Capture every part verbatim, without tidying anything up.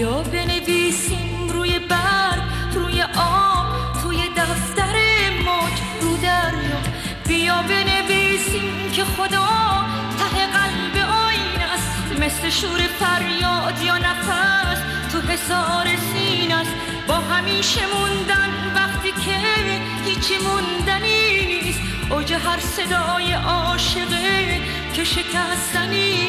بیا بنویسیم روی برگ، روی آب، توی دفتر موج، رو دریا. بیا بنویسیم که خدا ته قلب آینه است، مثل شور فریاد یا نفس تو حصار سینه است. با همیشه موندن وقتی که هیچی موندنی نیست، اوج هر صدای عاشقه که شکستنی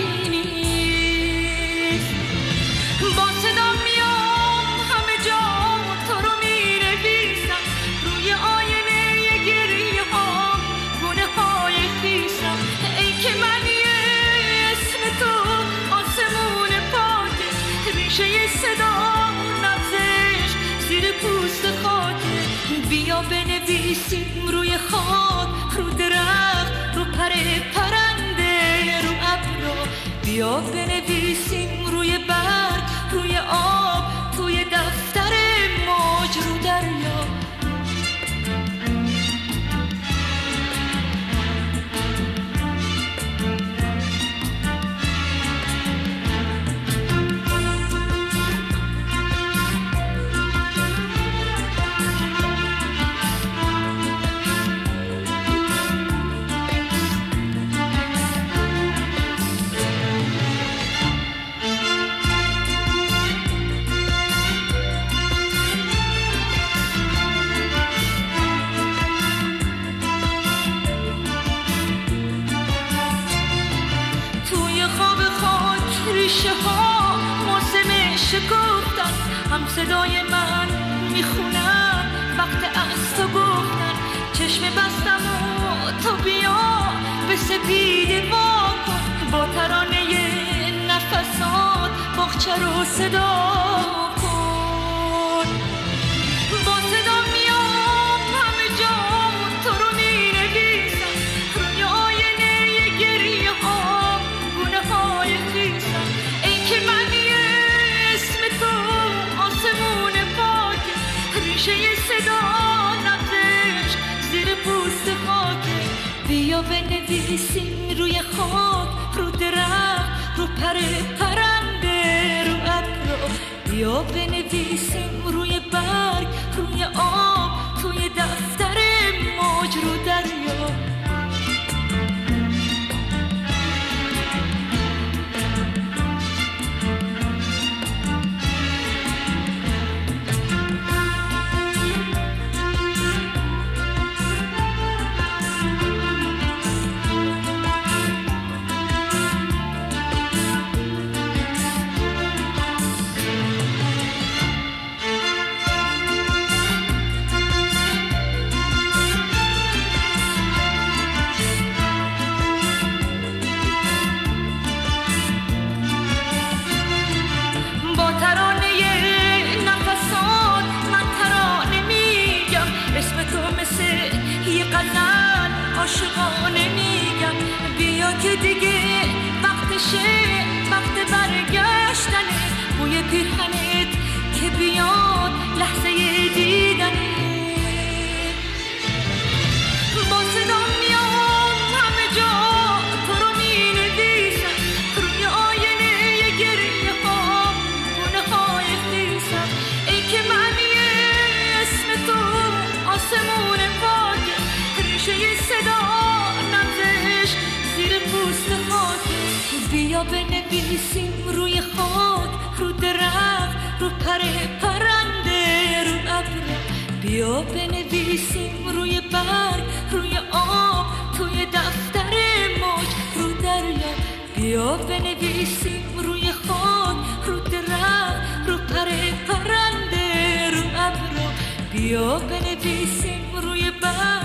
نیست. با صدا میام همه جا تو رو می‌نویسم، روی آینه گریه ها گونه های خیسم. ای که من یه اسم تو آسمون پاکه، ریشه صدا نبزش زیر پوست خاکه. بیا بنویسیم روی خاک، رو درخت، رو پر پرنده، رو ابرا. بیا بنویسیم روی برگ، روی آب، توی دفتر موج، رو دریا. ریشه ها موسم شکفتن، هم صدای من میخونم وقت از تو گفتن. چشم بستم و تو بیا به سپیده وا کن، با ترانه نفسات باغچه رو صدا کن. با صدا میام همه جا تو رو مینویسم، روی آینه گریه ها گونه های خیسم. ای که من یه اسم تو آسمون پاکه، ریشه صدا نبزش زیر پوست خاکه. بیا بنویسیم روی خاک، رو درخت، رو پر پرنده، رو ابرا. بیا بنویسیم روی برگ، روی آب، توی دفتر موج، رو دریا. عاشقانه میگم بیا که دیگه وقتشه، وقت برگشتنه. بوی پیرهنت که بیاد لحظه دیدنه. با صدا میام همه جا تو رو مینویسم، روی آینه گریه ها گونه های خیسم. ای که من یه اسم تو آسمون پاکه، ریشه صدا نبزش زیر پوست خاکه. بیا بنویسیم روی خاک، رو درخت، رو پر پرنده، رو ابرا. بیا بنویسیم روی برگ، روی آب، توی دفتر موج، رو دریا. بیا بنویسیم روی خاک، رو درخت، رو پر پرنده، رو ابرا. بیا بنویسیم روی برگ،